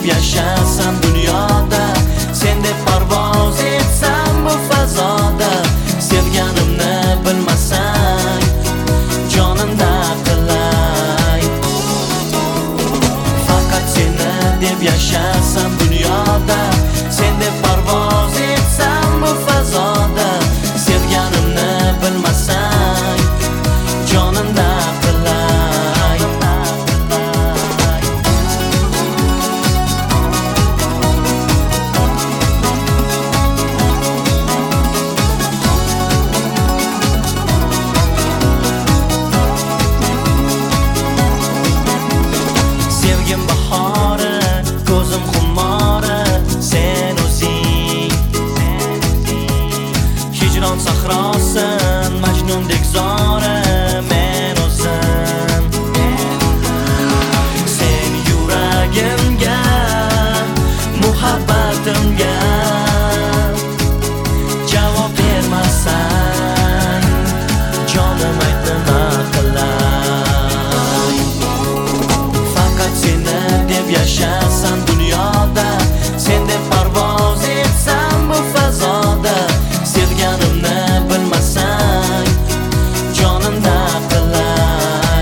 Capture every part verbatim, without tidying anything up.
yashasam dunyoda, sen deb parvoz etsam bu fazoda, sevganimni bilmasang jonimda qilay. Faqat seni deb yashasam dunyoda, sen deb parvoz etsam bu fazoda, sevganimni bilmasang jonimda qilay. Sevgim bahori, ko'zim xumori, sen o'zing. Hijron sahrosin, Majnundek zori, men o'zim. Sen yuragimga, muhabbatimga javob bermasang, jonim aytdi nima qilay. Faqat seni deb yashasam dunyoda, sen deb parvoz etsam bu fazoda, sevganimni bilmasang jonimda qilay.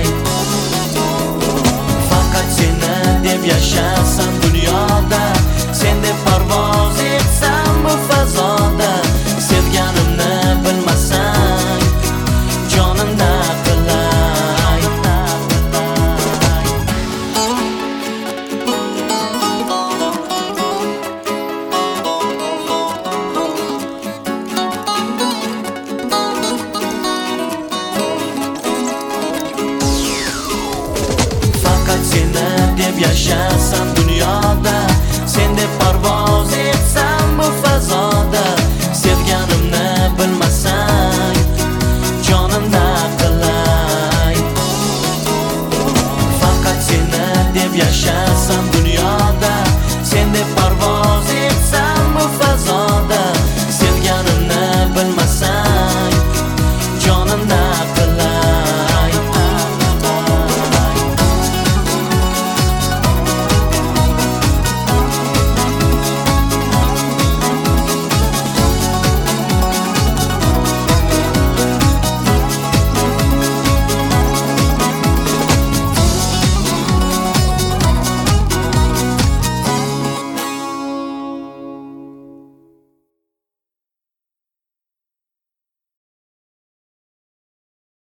Faqat seni deb yashasam dunyoda, sen deb parvoz etsam bu fazoda, sevganimni bilmasang jonimda qilay. Faqat seni deb yashasam dunyoda, sen deb parvoz